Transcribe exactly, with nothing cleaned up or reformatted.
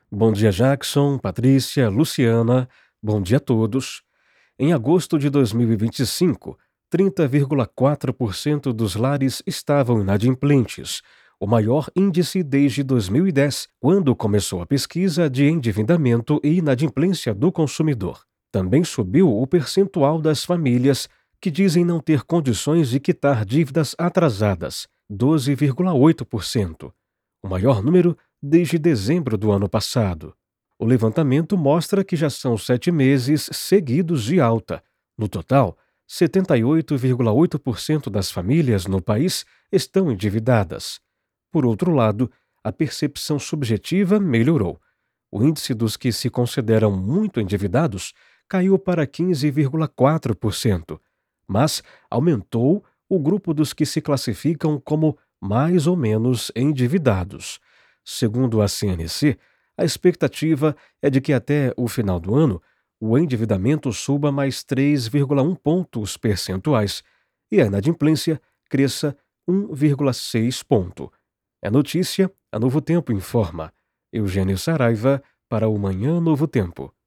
Bom dia, Jackson, Patrícia, Luciana. Bom dia a todos. Em agosto de dois mil e vinte e cinco, trinta vírgula quatro por cento dos lares estavam inadimplentes, o maior índice desde dois mil e dez, quando começou a pesquisa de endividamento e inadimplência do consumidor. Também subiu o percentual das famílias que dizem não ter condições de quitar dívidas atrasadas, doze vírgula oito por cento, o maior número desde dezembro do ano passado. O levantamento mostra que já são sete meses seguidos de alta. No total, setenta e oito vírgula oito por cento das famílias no país estão endividadas. Por outro lado, a percepção subjetiva melhorou. O índice dos que se consideram muito endividados caiu para quinze vírgula quatro por cento, mas aumentou o grupo dos que se classificam como mais ou menos endividados. Segundo a C N C, a expectativa é de que até o final do ano o endividamento suba mais três vírgula um pontos percentuais e a inadimplência cresça um vírgula seis ponto. É notícia, a Novo Tempo informa. Eugênio Saraiva para o Manhã Novo Tempo.